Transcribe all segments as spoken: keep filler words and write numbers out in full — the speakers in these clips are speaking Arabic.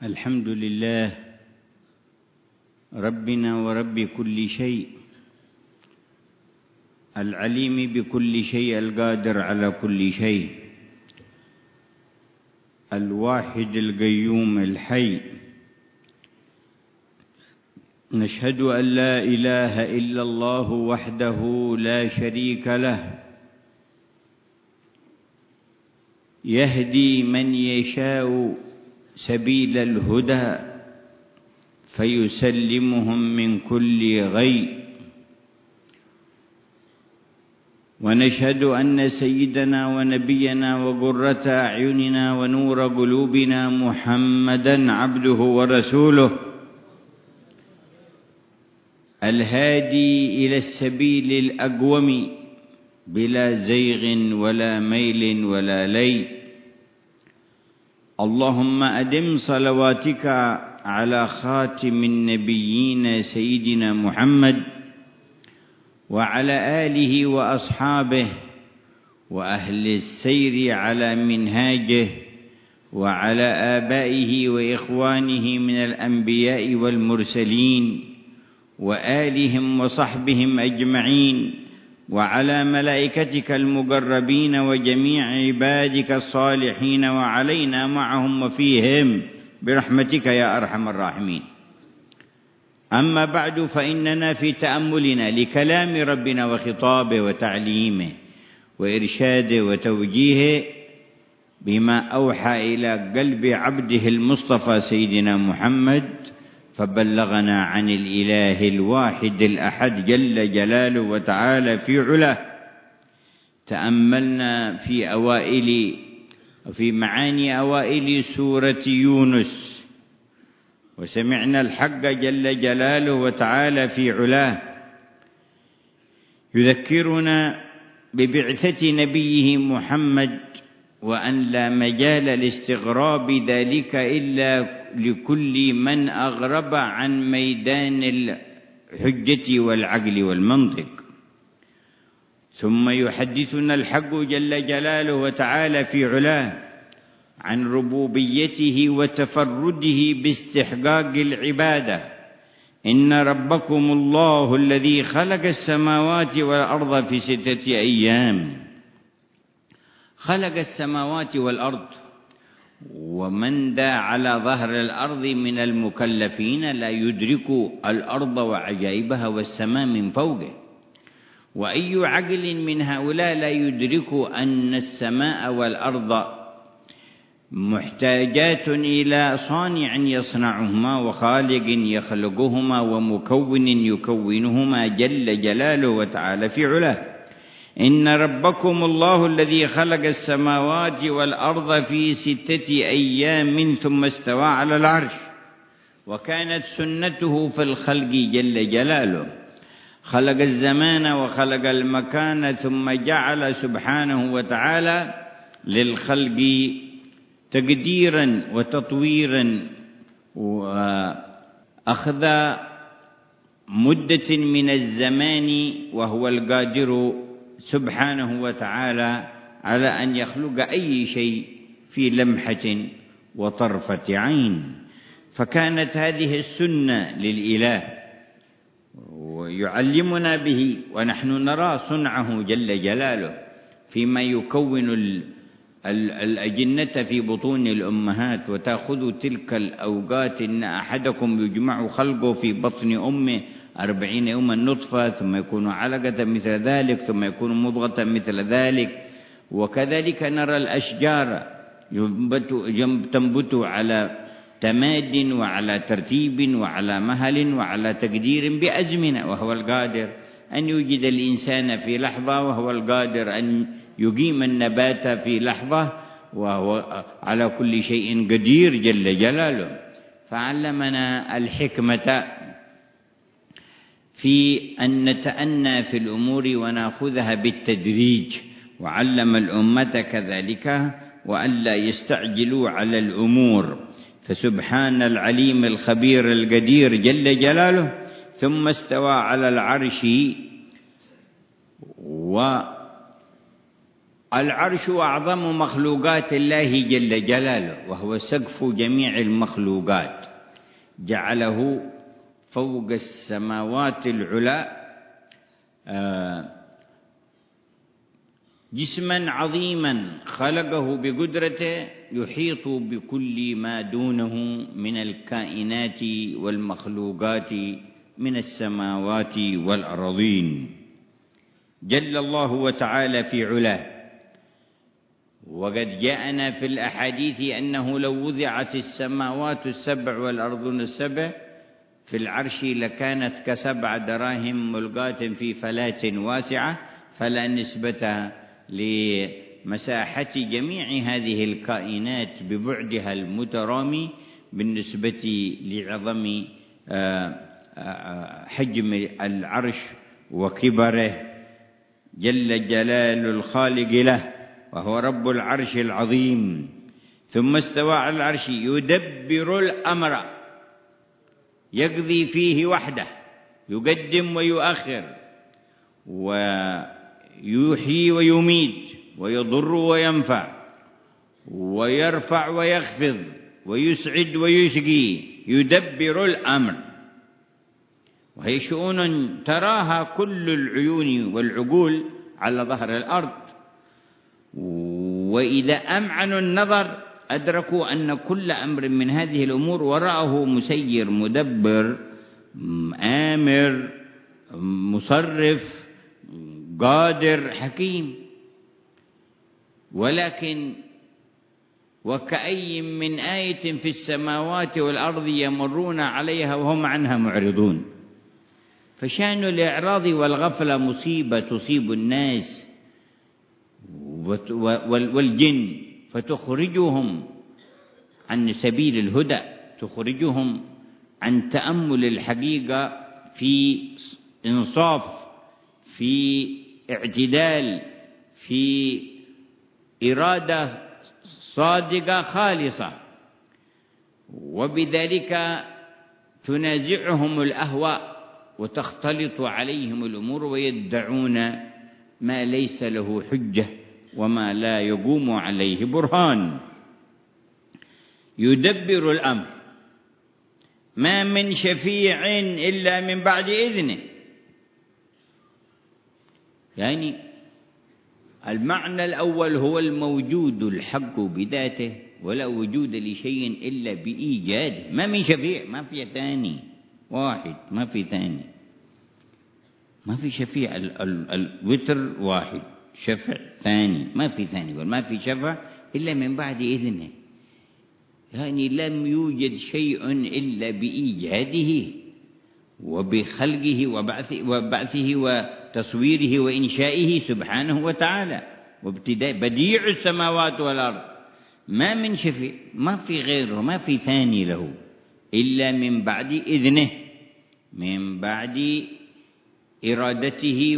الحمد لله ربنا ورب كل شيء، العليم بكل شيء، القادر على كل شيء، الواحد القيوم الحي. نشهد أن لا إله إلا الله وحده لا شريك له، يهدي من يشاء سبيل الهدى فيسلمهم من كل غي. ونشهد أن سيدنا ونبينا وقرة أعيننا ونور قلوبنا محمدًا عبده ورسوله، الهادي إلى السبيل الأقوم بلا زيغ ولا ميل ولا لي. اللهم أدم صلواتك على خاتم النبيين سيدنا محمد وعلى آله وأصحابه وأهل السير على منهاجه وعلى آبائه وإخوانه من الأنبياء والمرسلين وآلهم وصحبهم أجمعين، وعلى ملائكتك المقربين وجميع عبادك الصالحين، وعلينا معهم وفيهم برحمتك يا أرحم الراحمين. أما بعد، فإننا في تأملنا لكلام ربنا وخطابه وتعليمه وإرشاده وتوجيهه بما أوحى إلى قلب عبده المصطفى سيدنا محمد، فبلغنا عن الإله الواحد الأحد جل جلاله وتعالى في علاه. تأملنا في أوائل في معاني أوائل سورة يونس، وسمعنا الحق جل جلاله وتعالى في علاه يذكرنا ببعثة نبيه محمد، وأن لا مجال لاستغراب ذلك إلا لكل من أغرب عن ميدان الحجة والعقل والمنطق. ثم يحدثنا الحق جل جلاله وتعالى في علاه عن ربوبيته وتفرده باستحقاق العبادة. إن ربكم الله الذي خلق السماوات والأرض في ستة أيام. خلق السماوات والأرض، ومن ذا على ظهر الأرض من المكلفين لا يدرك الأرض وعجائبها والسماء من فوقه. وأي عقل من هؤلاء لا يدرك أن السماء والأرض محتاجات إلى صانع يصنعهما وخالق يخلقهما ومكون يكونهما جل جلاله وتعالى في علاه. إن ربكم الله الذي خلق السماوات والأرض في ستة أيام ثم استوى على العرش. وكانت سنته في الخلق جل جلاله، خلق الزمان وخلق المكان، ثم جعل سبحانه وتعالى للخلق تقديرا وتطويرا، وأخذ مدة من الزمان، وهو القادر سبحانه وتعالى على أن يخلق أي شيء في لمحة وطرفة عين. فكانت هذه السنة للإله ويعلمنا به، ونحن نرى صنعه جل جلاله فيما يكون الأجنة في بطون الأمهات، وتأخذ تلك الأوقات إن أحدكم يجمع خلقه في بطن أمه أربعين يوما نطفة، ثم يكون علقة مثل ذلك، ثم يكون مضغة مثل ذلك. وكذلك نرى الأشجار تنبت على تماد وعلى ترتيب وعلى مهل وعلى تقدير بأزمنة، وهو القادر أن يوجد الإنسان في لحظة، وهو القادر أن يقيم النبات في لحظة، وهو على كل شيء قدير جل جلاله. فعلمنا الحكمة في أن نتأنى في الأمور ونأخذها بالتدريج، وعلم الأمة كذلك وأن لا يستعجلوا على الأمور. فسبحان العليم الخبير القدير جل جلاله. ثم استوى على العرش، العرش أعظم مخلوقات الله جل جلاله، وهو سقف جميع المخلوقات، جعله فوق السماوات العلى جسما عظيما خلقه بقدرته يحيط بكل ما دونه من الكائنات والمخلوقات من السماوات والأراضين، جل الله وتعالى في علاه. وقد جاءنا في الأحاديث أنه لو وضعت السماوات السبع والأرضون السبع في العرش لكانت كسبع دراهم ملقاة في فلاة واسعة، فلا نسبة لمساحة جميع هذه الكائنات ببعدها المترامي بالنسبة لعظم حجم العرش وكبره، جل جلال الخالق له، وهو رب العرش العظيم. ثم استوى على العرش يدبر الأمر، يقضي فيه وحده، يقدم ويؤخر، ويحيي ويميت، ويضر وينفع، ويرفع ويخفض، ويسعد ويشقي، يدبر الأمر. وهي شؤون تراها كل العيون والعقول على ظهر الأرض، وإذا أمعنوا النظر أدركوا أن كل أمر من هذه الأمور وراءه مسير مدبر آمر مصرف قادر حكيم. ولكن وكأي من آية في السماوات والأرض يمرون عليها وهم عنها معرضون. فشأن الإعراض والغفلة مصيبة تصيب الناس والجن، فتخرجهم عن سبيل الهدى، تخرجهم عن تأمل الحقيقة في إنصاف، في اعتدال، في إرادة صادقة خالصة، وبذلك تنازعهم الأهواء وتختلط عليهم الأمور ويدعون ما ليس له حجة وما لا يقوم عليه برهان. يدبر الأمر، ما من شفيع إلا من بعد إذنه. يعني المعنى الأول هو الموجود الحق بذاته، ولا وجود لشيء إلا بإيجاده. ما من شفيع، ما في ثاني واحد، ما في ثاني، ما في شفيع. الوتر واحد، شفع ثاني، ما في ثاني، وما في شفع إلا من بعد إذنه. يعني لم يوجد شيء إلا بإيجاده وبخلقه وبعثه, وبعثه وتصويره وإنشائه سبحانه وتعالى، وابتداء بديع السماوات والأرض. ما من شفيع، ما في غيره، ما في ثاني له إلا من بعد إذنه، من بعد إرادته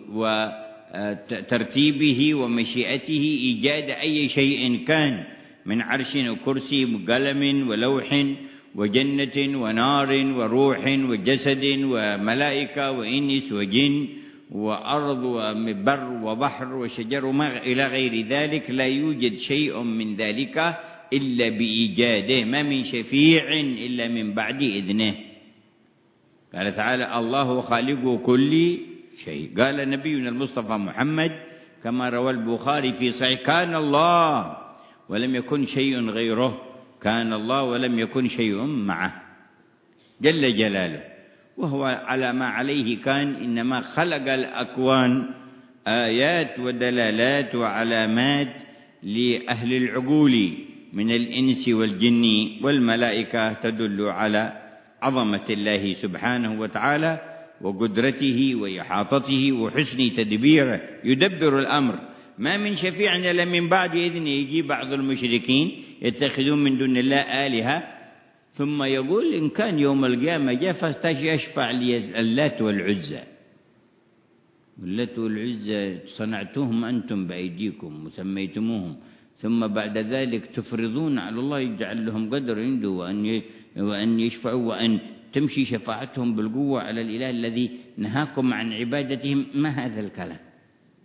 وترتيبه ومشيئته إيجاد أي شيء كان، من عرش وكرسي وقلم ولوح وجنة ونار وروح وجسد وملائكة وإنس وجن وأرض وبر وبحر وشجر وما إلى غير ذلك. لا يوجد شيء من ذلك إلا بإيجاده. ما من شفيع إلا من بعد إذنه. قال تعالى: الله خالق كل شيء. قال نبينا المصطفى محمد كما روى البخاري في صحيح: كان الله ولم يكن شيء غيره، كان الله ولم يكن شيء معه، جل جلاله. وهو على ما عليه كان، إنما خلق الأكوان آيات ودلالات وعلامات لأهل العقول من الإنس والجن والملائكة تدل على عظمة الله سبحانه وتعالى وقدرته وإحاطته وحسن تدبيره. يدبر الأمر، ما من شفيع إلا من بعد إذنه. يجي بعض المشركين يتخذون من دون الله آلهة، ثم يقول إن كان يوم القيامة جاء فاستشفع لي اللات والعزى. اللات والعزى صنعتهم أنتم بأيديكم وسميتموهم، ثم بعد ذلك تفرضون على الله يجعل لهم قدر عنده، وأن وأن يشفعوا، وأن تمشي شفاعتهم بالقوة على الإله الذي نهاكم عن عبادتهم. ما هذا الكلام؟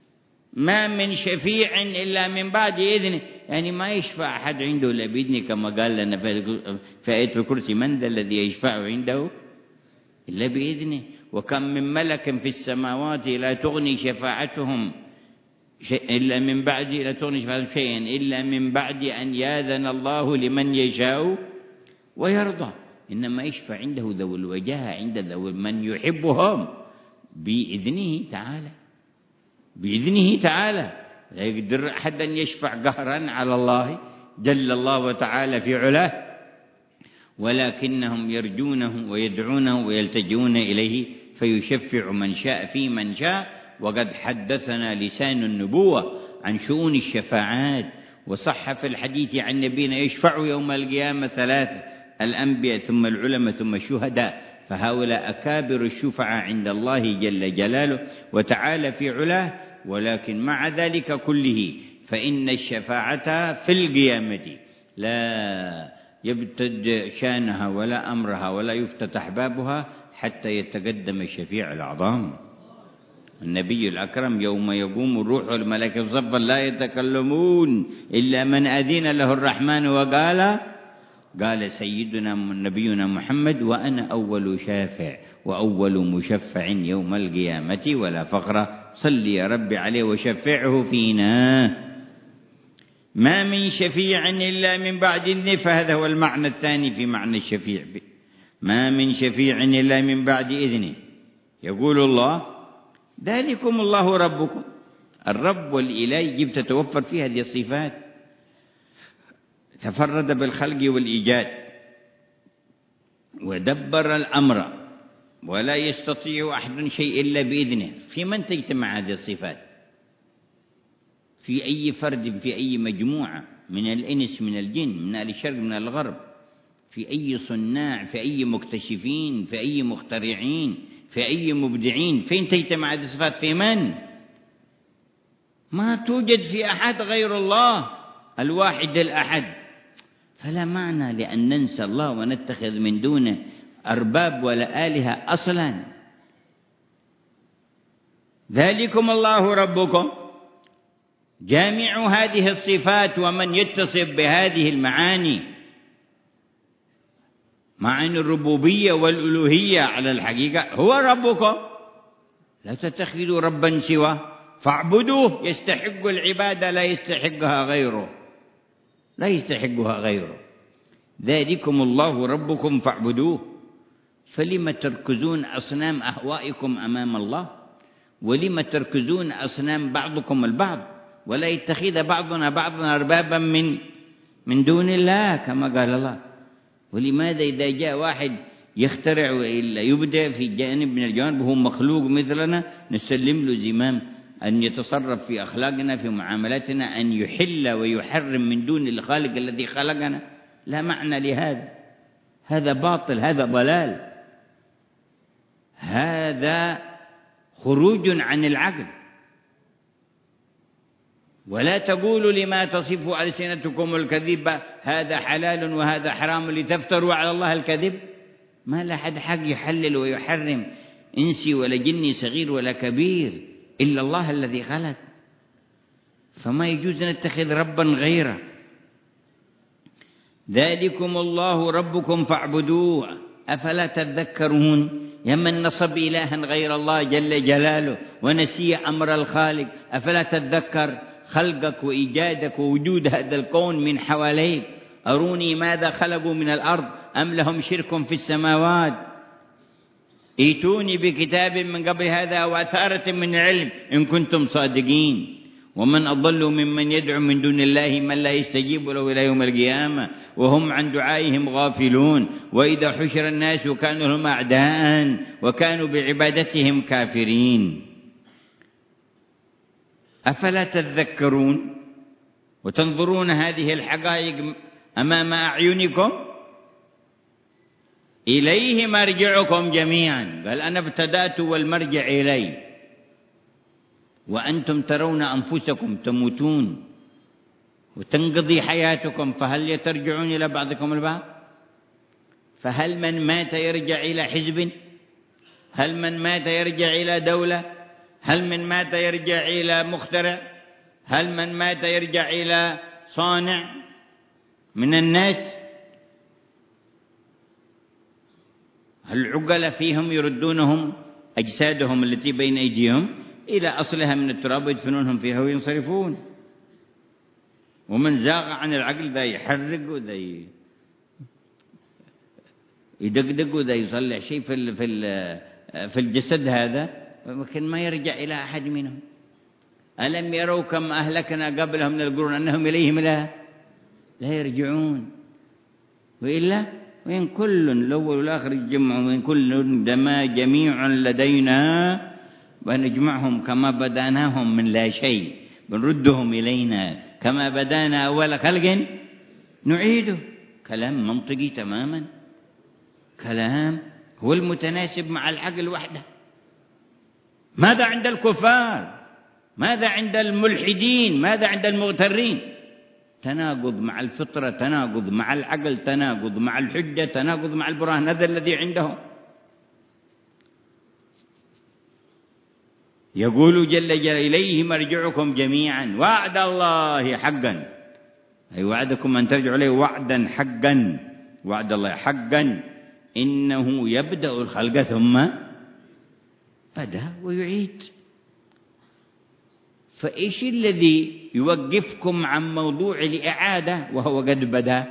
ما من شفيع إلا من بعد إذنه، يعني ما يشفع أحد عنده إلا بإذنه، كما قال لنا في آية الكرسي: من ذا الذي يشفع عنده إلا بإذنه. وكم من ملك في السماوات لا تغني شفاعتهم إلا من بعد لا تغني شفاعتهم شيئا إلا من بعد أن يأذن الله لمن يشاء ويرضى. إنما يشفع عنده ذو الوجاهة، عند ذو من يحبهم بإذنه تعالى، بإذنه تعالى. لا يقدر أحد أن يشفع قهرا على الله جل الله وتعالى في علاه، ولكنهم يرجونه ويدعونه ويلتجئون إليه فيشفع من شاء في من شاء. وقد حدثنا لسان النبوة عن شؤون الشفاعات، وصح في الحديث عن نبينا: يشفع يوم القيامة ثلاثة: الأنبياء ثم العلماء ثم الشهداء. فهؤلاء أكابر الشفعاء عند الله جل جلاله وتعالى في علاه. ولكن مع ذلك كله فإن الشفاعة في القيامة لا يبتد شانها ولا أمرها ولا يفتتح بابها حتى يتقدم الشفيع الأعظم النبي الأكرم: يوم يقوم الروح والملائكة صفا لا يتكلمون إلا من أذن له الرحمن وقال قال سيدنا نبينا محمد: وأنا أول شافع وأول مشفع يوم القيامة ولا فخر. صل يا رب عليه وشفعه فينا. ما من شفيع إلا من بعد إذنه. فهذا هو المعنى الثاني في معنى الشفيع: ما من شفيع إلا من بعد إذنه. يقول الله: ذلكم الله ربكم. الرب والإله يجب تتوفر فيه هذه الصفات. تفرد بالخلق والإيجاد ودبر الأمر، ولا يستطيع أحد شيء إلا بإذنه. في من تجتمع هذه الصفات؟ في أي فرد، في أي مجموعة من الإنس من الجن، من أهل الشرق من أهل الغرب، في أي صناع، في أي مكتشفين، في أي مخترعين، في أي مبدعين. فين تجتمع هذه الصفات؟ في من؟ ما توجد في أحد غير الله الواحد الأحد. فلا معنى لأن ننسى الله ونتخذ من دونه أرباب ولا آلهة أصلا. ذلكم الله ربكم جامع هذه الصفات. ومن يتصف بهذه المعاني، معاني الربوبية والألوهية على الحقيقة، هو ربكم. لا تتخذوا ربا سواه فاعبدوه. يستحق العبادة لا يستحقها غيره، لا يستحقها غيره. ذلكم الله ربكم فاعبدوه. فلم تركزون أصنام أهوائكم أمام الله؟ ولم تركزون أصنام بعضكم البعض؟ ولا يتخذ بعضنا بعضنا أربابا من من دون الله كما قال الله. ولماذا إذا جاء واحد يخترع وإلا يبدع في جانب من الجوانب وهو مخلوق مثلنا نسلم له زمام أن يتصرف في أخلاقنا في معاملاتنا، أن يحل ويحرم من دون الخالق الذي خلقنا؟ لا معنى لهذا. هذا باطل، هذا ضلال، هذا خروج عن العقل. ولا تقولوا لما تصف ألسنتكم الكذب هذا حلال وهذا حرام لتفتروا على الله الكذب. ما لا أحد حق يحلل ويحرم إنسي ولا جني صغير ولا كبير إلا الله الذي خلق. فما يجوز نتخذ ربا غيره. ذلكم الله ربكم فاعبدوه أفلا تذكرون؟ يا من نصب إلها غير الله جل جلاله ونسي أمر الخالق، أفلا تتذكر خلقك وإيجادك ووجود هذا الكون من حواليك؟ أروني ماذا خلقوا من الأرض أم لهم شرك في السماوات؟ ائتوني بكتاب من قبل هذا أو أثارة من علم إن كنتم صادقين. ومن أضل ممن يدعو من دون الله من لا يستجيب له إلى يوم القيامة وهم عن دعائهم غافلون. وإذا حشر الناس كانوا لهم أعداء وكانوا بعبادتهم كافرين. أفلا تذكرون وتنظرون هذه الحقائق أمام أعينكم؟ إليه مرجعكم جميعا. قال أنا ابتدأت والمرجع إلي، وأنتم ترون أنفسكم تموتون وتنقضي حياتكم، فهل ترجعون إلى بعضكم البعض؟ فهل من مات يرجع إلى حزب؟ هل من مات يرجع إلى دولة؟ هل من مات يرجع إلى مخترع؟ هل من مات يرجع إلى صانع من الناس؟ العقلاء فيهم يردونهم أجسادهم التي بين أيديهم إلى أصلها من التراب ويدفنونهم فيها وينصرفون. ومن زاغ عن العقل ذا يحرق وذا يدقدق وذا يصلح شيء في في الجسد هذا، ولكن ما يرجع إلى أحد منهم. ألم يروا كم أهلكنا قبلهم من القرون أنهم إليهم لا لا يرجعون. وإلا وإن كل الأول والآخر يجمعون، وإن كل دما جميع لدينا ونجمعهم كما بدأناهم من لا شيء بنردهم إلينا كما بدأنا أول خلق نعيده. كلام منطقي تماما، كلام هو المتناسب مع العقل وحده. ماذا عند الكفار؟ ماذا عند الملحدين؟ ماذا عند المغترين؟ تناقض مع الفطرة، تناقض مع العقل، تناقض مع الحجة، تناقض مع البرهان. هذا الذي عندهم. يقول جل جلاله إليه مرجعكم جميعا وعد الله حقا، أي وعدكم أن ترجعوا إليه وعدا حقا، وعد الله حقا. إنه يبدأ الخلق ثم بدأ ويعيد. فإيش الذي يوقفكم عن موضوع الإعادة وهو قد بدأ؟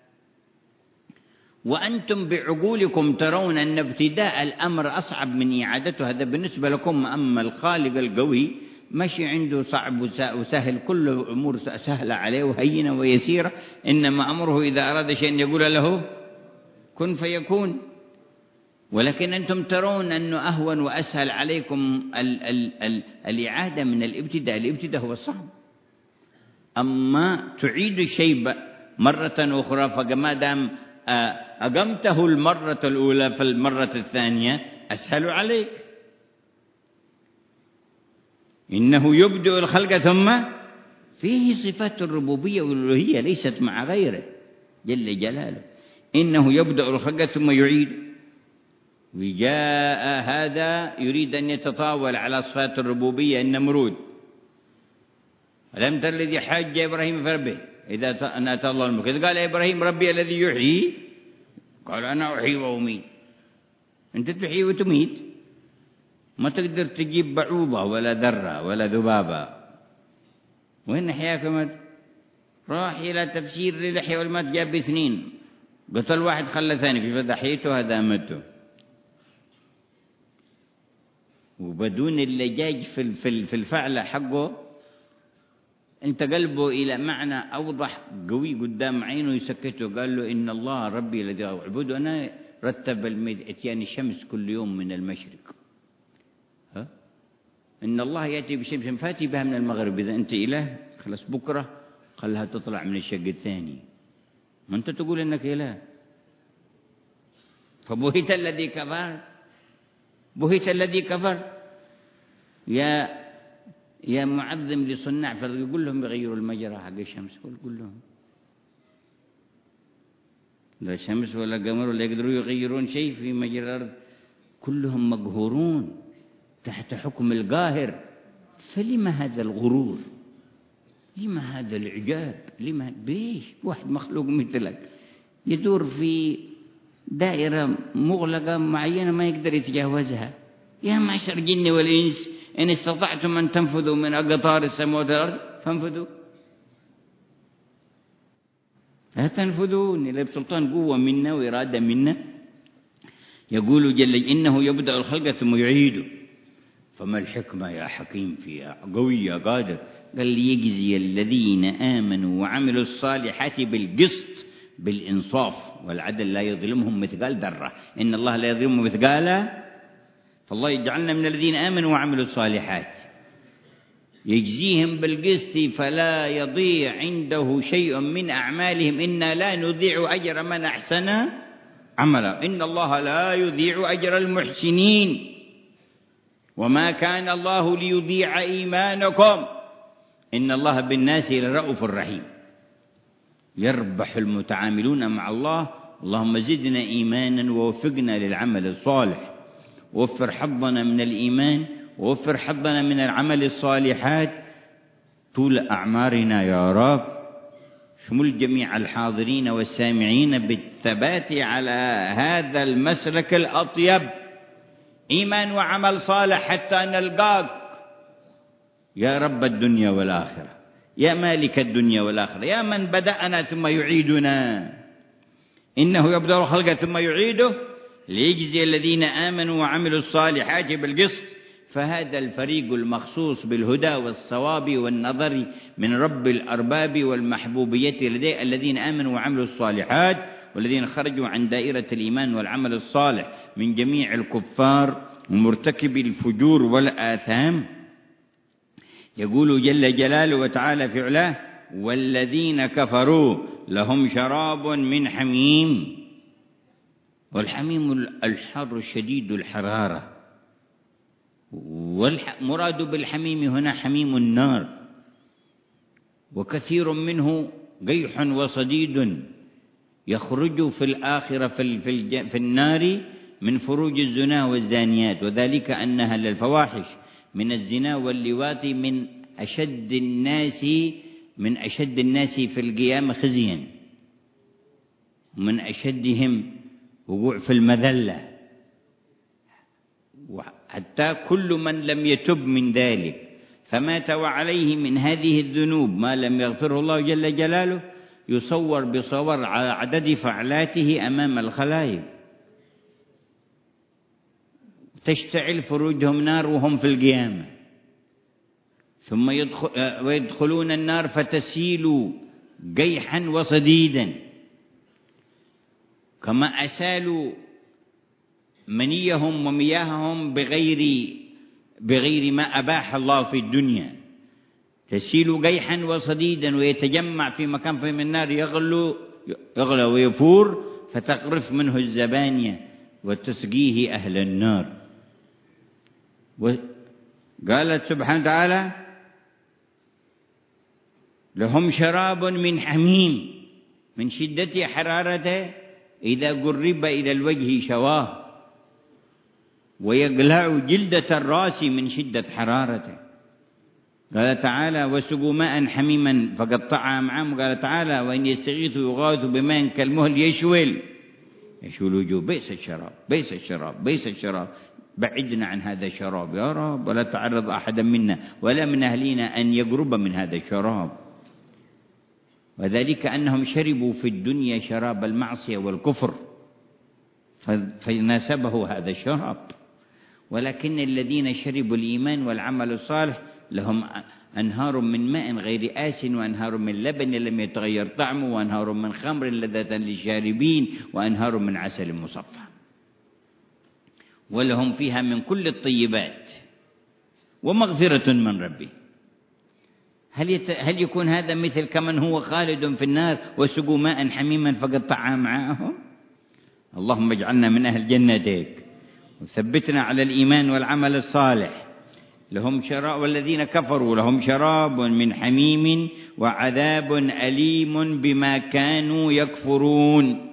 وأنتم بعقولكم ترون أن ابتداء الأمر أصعب من إعادته. هذا بالنسبة لكم. أما الخالق القوي ماشي عنده صعب وسهل، كل الأمور سهلة عليه وهينة ويسيرة. إنما أمره إذا أراد شيئا يقول له كن فيكون. ولكن أنتم ترون أنه أهون وأسهل عليكم ال ال ال الإعادة من الابتداء. الابتداء هو الصعب. أما تعيد الشيء مرة أخرى فما دام أقمته المرة الأولى فالمرة الثانية أسهل عليك. إنه يبدأ الخلق ثم فيه صفات الربوبية والألوهية ليست مع غيره جل جلاله. إنه يبدأ الخلق ثم يعيد. وجاء هذا يريد أن يتطاول على صفات الربوبية. النمرود ألم تر الذي حاج إبراهيم في ربه إذا أن أتى الله الملك إذ قال إبراهيم ربي الذي يحيي قال أنا أحيي وأميت. أنت تحيي وتميت، ما تقدر تجيب بعوضة ولا ذرة ولا ذبابة. وين حياكم؟ راح إلى تفسير للحياة والمات جاب اثنين، قتل واحد خلى ثاني في فضحيته هذا أمته. وبدون اللجاج في في الفعل حقه انت قلبه الى معنى اوضح قوي قدام عينه يسكته. قال له ان الله ربي الذي اعبده انا رتب اتيان الشمس كل يوم من المشرق. ها ان الله ياتي بشمس فاتي بها من المغرب. اذا انت اله خلاص بكره خلها تطلع من الشق الثاني. ما انت تقول انك اله. فبهت الذي كفر، بهت الذي كفر. يا يا معظم لصناع فرد قل لهم يغيروا المجرى حق الشمس. قل قل لهم لا شمس ولا قمر ولا يقدروا يغيرون شيء في مجرى الأرض. كلهم مقهورون تحت حكم القاهر. فلما هذا الغرور؟ لما هذا الإعجاب؟ لما بيش واحد مخلوق مثلك يدور في دائرة مغلقة معينة ما يقدر يتجاوزها؟ يا معشر الجن والإنس إن استطعتم أن تنفذوا من أقطار السماوات والأرض فانفذوا. لا تنفذون إلا بسلطان قوة منا وإرادة منا. يقول جل إنه يبدأ الخلق ثم يعيده. فما الحكمة يا حكيم فيها قوي يا قادر؟ قال ليجزي الذين آمنوا وعملوا الصالحات بالقسط بالإنصاف والعدل لا يظلمهم مثقال ذرة. إن الله لا يظلم مثقال. فالله يجعلنا من الذين آمنوا وعملوا الصالحات يجزيهم بالقسط فلا يضيع عنده شيء من أعمالهم. إنا لا نضيع أجر من أحسن عملا. إن الله لا يضيع أجر المحسنين. وما كان الله ليضيع إيمانكم إن الله بالناس لرؤوف رحيم. يربح المتعاملون مع الله. اللهم زدنا إيمانا ووفقنا للعمل الصالح. وفر حظنا من الإيمان ووفر حظنا من العمل الصالحات طول أعمارنا يا رب. شمل جميع الحاضرين والسامعين بالثبات على هذا المسلك الأطيب، إيمان وعمل صالح حتى نلقاك يا رب الدنيا والآخرة، يا مالك الدنيا والآخرة، يا من بدأنا ثم يعيدنا. إنه يبدأ الخلق ثم يعيده ليجزي الذين آمنوا وعملوا الصالحات بالقسط. فهذا الفريق المخصوص بالهدى والصواب والنظر من رب الأرباب والمحبوبية لديه الذين آمنوا وعملوا الصالحات، والذين خرجوا عن دائرة الإيمان والعمل الصالح من جميع الكفار ومرتكبي الفجور والآثام. يقول جل جلاله وتعالى في علاه: والذين كفروا لهم شراب من حميم. والحميم الحر الشديد الحرارة، والمراد بالحميم هنا حميم النار، وكثير منه قيح وصديد يخرج في الآخرة في النار من فروج الزنا والزانيات، وذلك أنها للفواحش من الزنا واللواط من أشد الناس من أشد الناس في القيامة خزيا، ومن أشدهم وقوع في المذلة، حتى كل من لم يتب من ذلك فمات وعليه من هذه الذنوب ما لم يغفره الله جل جلاله يصور بصور على عدد فعلاته أمام الخلائق، تشتعل فروجهم نار وهم في القيامة، ثم يدخل ويدخلون النار فتسيل قيحا وصديدا كما أسالوا منيهم ومياههم بغير بغير ما أباح الله في الدنيا، تسيل قيحا وصديدا ويتجمع في مكان من النار يغلو يغلى ويفور فتقرف منه الزبانية وتسقيه أهل النار. وقالت سبحانه وتعالى: لهم شراب من حميم، من شدة حرارته إذا قرب إلى الوجه شواه، ويقلع جلدة الرأس من شدة حرارته. قال تعالى: وسقوا ماء حميما فقطع أمعاءهم. قال تعالى: وإن يستغيثوا يغاثوا بماء كالمهل يشوي يشوي الوجوه. بئس الشراب بئس الشراب بئس الشراب. بعدنا عن هذا الشراب يا رب، ولا تعرض أحدا منا ولا من أهلنا أن يقرب من هذا الشراب. وذلك أنهم شربوا في الدنيا شراب المعصية والكفر فناسبه هذا الشراب، ولكن الذين شربوا الإيمان والعمل الصالح لهم أنهار من ماء غير آس، وأنهار من لبن لم يتغير طعمه، وأنهار من خمر لذة للشاربين، وأنهار من عسل مصفى، ولهم فيها من كل الطيبات ومغفرة من ربه. هل يت... هل يكون هذا مثل كمن هو خالد في النار وسقوا ماء حميما فقطع أمعاءهم؟ اللهم اجعلنا من أهل جنتك وثبتنا على الإيمان والعمل الصالح. لهم شراب والذين كفروا لهم شراب من حميم وعذاب أليم بما كانوا يكفرون.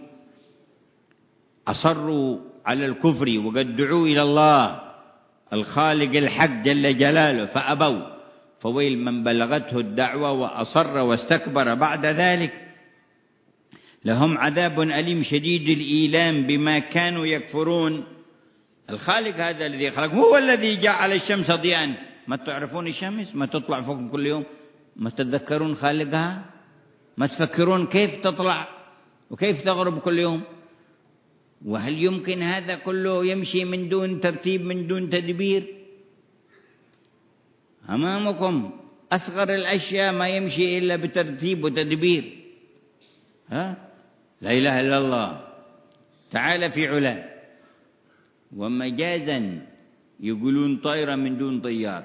أصروا على الكفر وقد دعوا إلى الله الخالق الحق جل جلاله فأبوا، فويل من بلغته الدعوة وأصر واستكبر بعد ذلك. لهم عذاب أليم شديد الإيلام بما كانوا يكفرون. الخالق هذا الذي خلق هو الذي جعل الشمس ضياء. ما تعرفون الشمس؟ ما تطلع فوق كل يوم؟ ما تتذكرون خالقها؟ ما تفكرون كيف تطلع وكيف تغرب كل يوم؟ وهل يمكن هذا كله يمشي من دون ترتيب من دون تدبير؟ أمامكم أصغر الأشياء ما يمشي إلا بترتيب وتدبير. ها؟ لا إله إلا الله تعالى في علاه. ومجازا يقولون طائرة من دون طيار،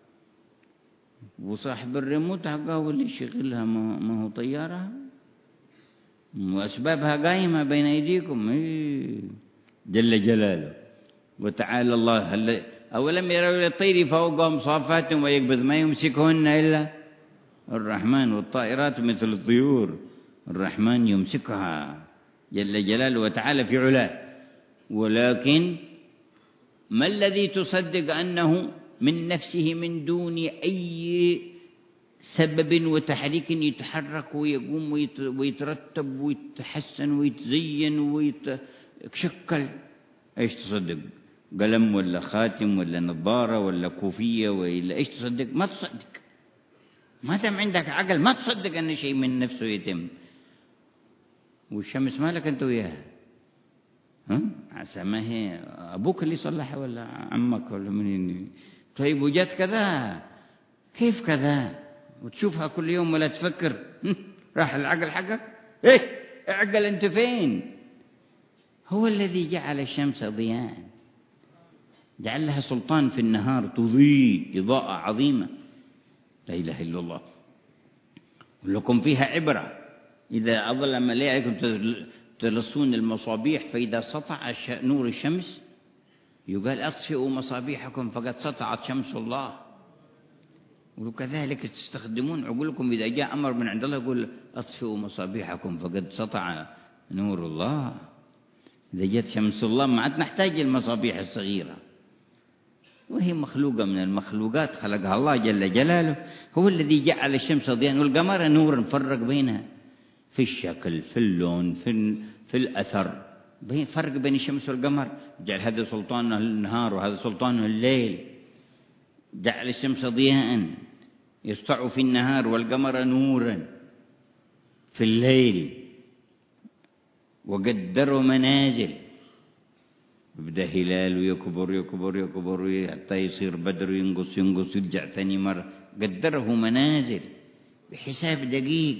وصاحب الريموت حقه واللي يشغلها ما هو طيارة، وأسبابها قائمة بين أيديكم جل جلاله وتعالى الله. أولم يروا إلى الطير فوقهم صافات ويقبض ما يمسكهن إلا الرحمن، والطائرات مثل الطيور الرحمن يمسكها جل جلاله وتعالى في علاه. ولكن ما الذي تصدق أنه من نفسه من دون أي سبب وتحريك يتحرك ويقوم ويترتب ويتحسن ويتزين ويتشكل. ايش تصدق؟ قلم ولا خاتم ولا نظارة ولا كوفية ولا ايش تصدق؟ ما تصدق. ما دام عندك عقل ما تصدق أن شيء من نفسه يتم. والشمس مالك أنت وياها؟ ها؟ عسى ما هي أبوك اللي صلحها ولا عمك ولا منين؟ طيب وجت كذا، كيف كذا؟ وتشوفها كل يوم ولا تفكر؟ راح العقل حقك؟ إيه اعقل أنت فين؟ هو الذي جعل الشمس ضياء، جعل لها سلطان في النهار تضيء إضاءة عظيمة. لا إله إلا الله. ولكم فيها عبرة إذا أظلم عليكم تلصون المصابيح فإذا سطع نور الشمس يقال أطفئوا مصابيحكم فقد سطعت شمس الله. وكذلك تستخدمون عقولكم إذا جاء أمر من عند الله يقول أطفئوا مصابيحكم فقد سطع نور الله. إذا جت شمس الله ما عاد نحتاج المصابيح الصغيرة، وهي مخلوقة من المخلوقات خلقها الله جل جلاله. هو الذي جعل الشمس ضياء والقمر نور نفرق بينها في الشكل في اللون في, في الأثر. فرق بين الشمس والقمر. جعل هذا سلطانه النهار وهذا سلطانه الليل. جعل الشمس ضياء يسطع في النهار والقمر نورا في الليل. وقدروا منازل، يبدأ هلال ويكبر يكبر يكبر حتى يصير بدر ينقص ينقص يرجع ثاني مرة. قدره منازل بحساب دقيق.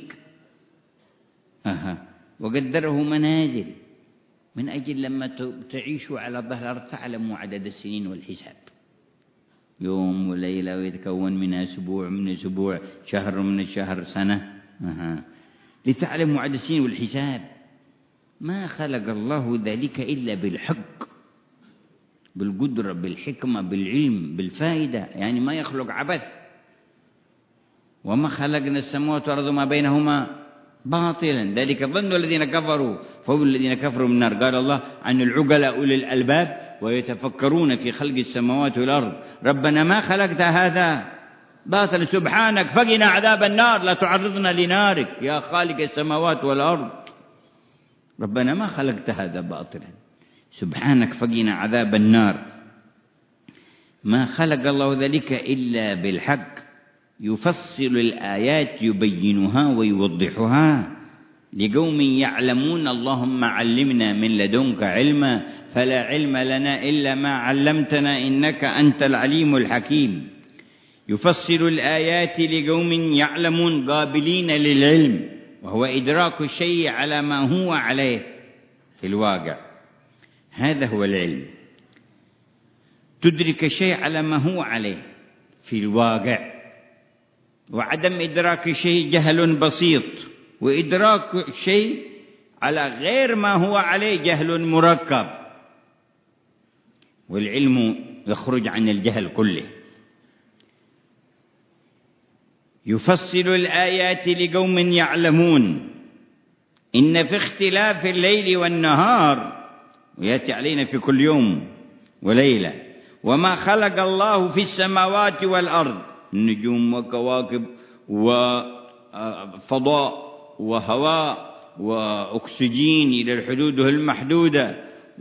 أها. وقدره منازل من أجل لما تعيشوا على ظهر الأرض تعلموا عدد السنين والحساب. يوم وليلة ويتكون منها أسبوع من أسبوع شهر من الشهر سنة. أها. لتعلموا عدد السنين والحساب. ما خلق الله ذلك إلا بالحق، بالقدرة بالحكمة بالعلم بالفائدة. يعني ما يخلق عبث. وما خلقنا السماوات والأرض وما بينهما باطلا ذلك ظن الذين كفروا فهم الذين كفروا من النار. قال الله عن العقلاء أولي الألباب ويتفكرون في خلق السماوات والأرض ربنا ما خلقت هذا باطلا سبحانك فقنا عذاب النار لا تعرضنا لنارك يا خالق السماوات والأرض. ربنا ما خلقت هذا باطلا سبحانك فقنا عذاب النار. ما خلق الله ذلك إلا بالحق يفصل الآيات يبينها ويوضحها لقوم يعلمون. اللهم علمنا من لدنك علما فلا علم لنا إلا ما علمتنا إنك أنت العليم الحكيم. يفصل الآيات لقوم يعلمون قابلين للعلم وهو إدراك الشيء على ما هو عليه في الواقع. هذا هو العلم. تدرك الشيء على ما هو عليه في الواقع. وعدم إدراك الشيء جهل بسيط، وإدراك الشيء على غير ما هو عليه جهل مركب. والعلم يخرج عن الجهل كله. يفصل الآيات لقوم يعلمون إن في اختلاف الليل والنهار ويأتي علينا في كل يوم وليلة وما خلق الله في السماوات والأرض نجوم وكواكب وفضاء وهواء وأكسجين إلى الحدود المحدودة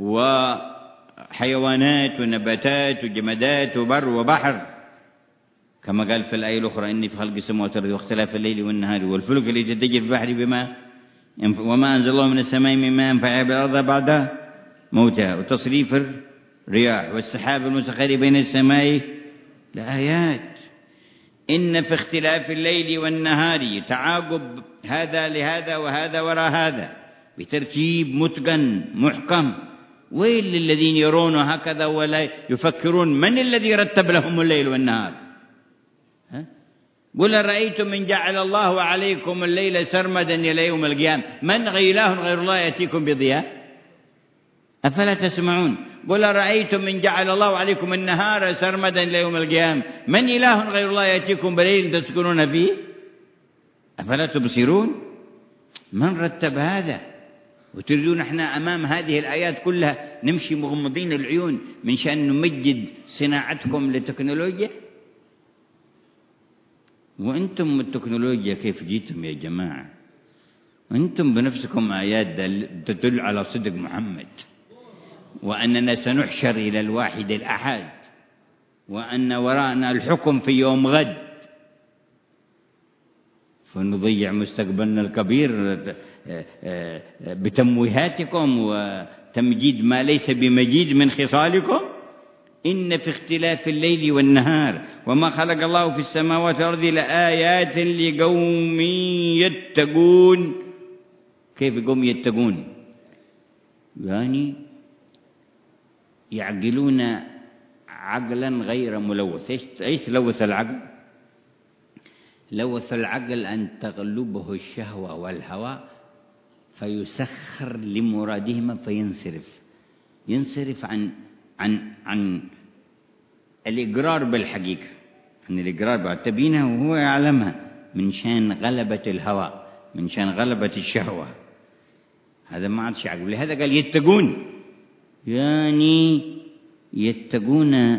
وحيوانات ونباتات وجمادات وبر وبحر كما قال في الآية الأخرى إني في خلق السماوات والأرض واختلاف الليل والنهار والفلك التي تجري في البحر بما وما أنزل الله من السماء من ماء فأحيا بالأرض بعد موتها وتصريف الرياح والسحاب المسخر بين السماء لآيات. إن في اختلاف الليل والنهار تعاقب هذا لهذا وهذا وراء هذا بترتيب متقن محكم. ويل للذين يرون هكذا ولا يفكرون من الذي رتب لهم الليل والنهار. ها؟ قل رأيتم من جعل الله عليكم الليل سرمدا إلى يوم القيامة من إله غير الله يأتيكم بضياء أفلا تسمعون. قل رأيتم من جعل الله عليكم النهار سرمدا إلى يوم القيامة من إله غير الله يأتيكم بليل تسكنون فيه أفلا تبصرون. من رتب هذا؟ وتريدون احنا أمام هذه الآيات كلها نمشي مغمضين العيون من شأن نمجد صناعتكم للتكنولوجيا؟ وأنتم التكنولوجيا كيف جيتم يا جماعة؟ أنتم بنفسكم آيات تدل على صدق محمد، وأننا سنحشر إلى الواحد الأحد، وأن وراءنا الحكم في يوم غد، فنضيع مستقبلنا الكبير بتمويهاتكم وتمجيد ما ليس بمجيد من خصالكم. إن في اختلاف الليل والنهار وما خلق الله في السماوات والأرض لآيات لقوم يتقون. كيف قوم يتقون؟ يعني يعقلون عقلا غير ملوث. ايش لوث العقل؟ لوث العقل أن تغلبه الشهوة والهوى فيسخر لمرادهما فينصرف ينصرف عن عن عن الإقرار بالحقيقة، عن الإقرار بالتبينها وهو يعلمها، من شان غلبة الهوى، من شان غلبة الشهوة. هذا ما عادش عقل. لهذا قال يتقون، يعني يتقون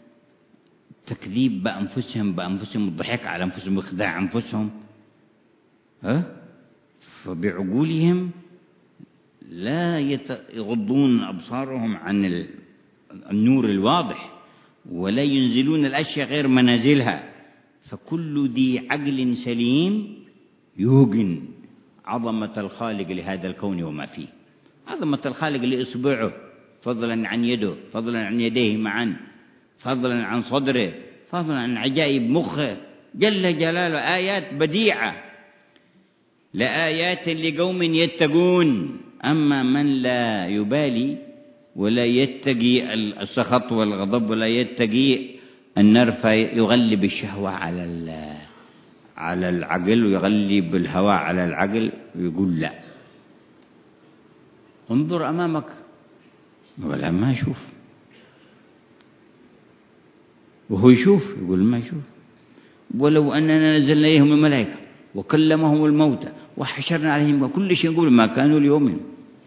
تكذيب بأنفسهم بأنفسهم الضحك على أنفسهم وإخداع أنفسهم، ها؟ فبعقولهم لا يغضون أبصارهم عن النور الواضح ولا ينزلون الأشياء غير منازلها. فكل ذي عقل سليم يوقن عظمة الخالق لهذا الكون وما فيه، عظمة الخالق لإصبعه فضلا عن يده، فضلا عن يديه معا، فضلا عن صدره، فضلا عن عجائب مخه جل جلاله. آيات بديعة، لآيات لقوم يتقون. أما من لا يبالي ولا يتقي السخط والغضب ولا يتقي النار فيغلب الشهوة على على العقل ويغلب الهوى على العقل ويقول لا، انظر أمامك، ولا ما يشوف، وهو يشوف يقول ما يشوف. ولو أننا نزلنا إليهم الملائكة وكلمهم الموتى وحشرنا عليهم وكل شيء يقول ما كانوا ليؤمنوا،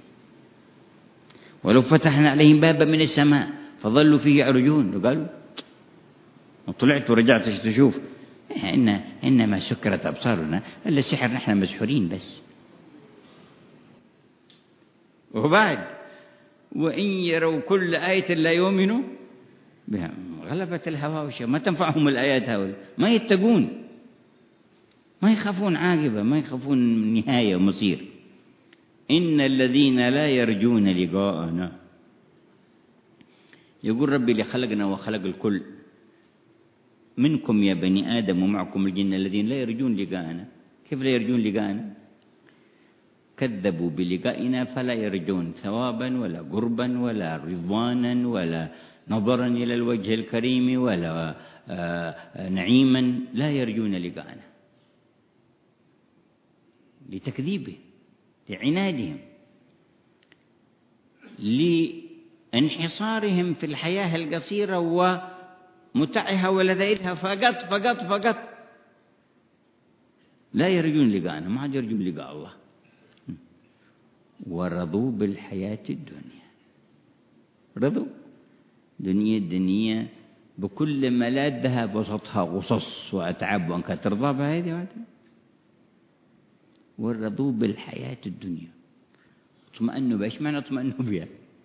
ولو فتحنا عليهم بابا من السماء فظلوا فيه يعرجون. قالوا وطلعت ورجعت تشوف إن إنما سكرت أبصارنا، إلا السحر نحن مسحورين بس. وبعد وإن يروا كل آية لا يؤمنوا بها. غلبة الهوى والشهوة، ما تنفعهم الآيات هؤلاء، ما يتقون، ما يخافون عاقبة، ما يخافون نهاية ومصير. إن الذين لا يرجون لقاءنا، يقول ربي اللي خلقنا وخلق الكل، منكم يا بني آدم ومعكم الجن الذين لا يرجون لقاءنا. كيف لا يرجون لقاءنا؟ كذبوا بلقائنا فلا يرجون ثوابا ولا قربا ولا رضوانا ولا نظرا إلى الوجه الكريم ولا نعيما، لا يرجون لقاءنا لتكذيبهم، لعنادهم، لانحصارهم في الحياة القصيرة ومتعها ولذائذها فقط فقط فقط. لا يرجون لقاءنا، ما عاد يرجون لقاء الله. ورضوا بالحياة الدنيا، رضوا دنيا الدنيا بكل ملاذها بسطها غصص وأتعاب، وأنك ترضى بها هذه. ورضوا بالحياة الدنيا، اطمأنوا بها. ايش معنى اطمأنوا بها؟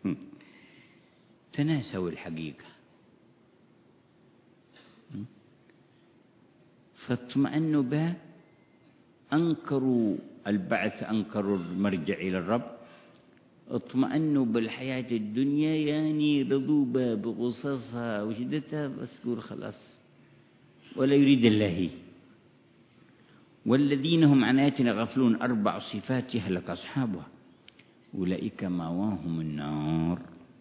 تناسوا الحقيقة، فاطمأنوا بها، أنكروا البعث، أنكروا المرجع إلى الرب. اطمأنوا بالحياة الدنيا يعني رضوا بها بغصصها وشدتها، بس قول خلاص ولا يريد الله. والذين هم عن آياتنا غافلون، أربع صفات يهلك أصحابها، أولئك مأواهم النار،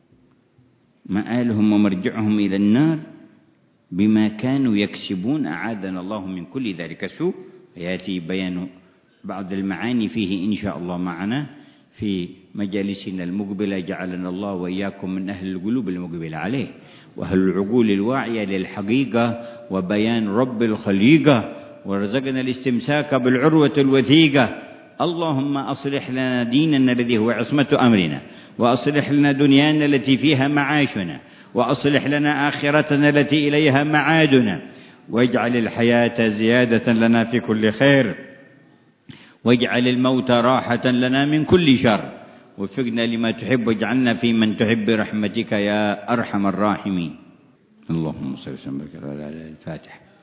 مآلهم ومرجعهم إلى النار بما كانوا يكسبون، أعاذنا الله من كل ذلك السوء. يأتي بيان بعض المعاني فيه إن شاء الله معنا في مجالسنا المقبلة. جعلنا الله وإياكم من أهل القلوب المقبلة عليه، وأهل العقول الواعية للحقيقة وبيان رب الخليقة، ورزقنا الاستمساك بالعروة الوثيقة اللهم أصلح لنا ديننا الذي هو عصمة أمرنا، وأصلح لنا دنيانا التي فيها معاشنا، وأصلح لنا آخرتنا التي إليها معادنا، واجعل الحياة زيادة لنا في كل خير، واجعل الموت راحة لنا من كل شر، وفقنا لما تحب، واجعلنا في من تحب برحمتك يا أرحم الراحمين. اللهم صل وسلم على الفاتح.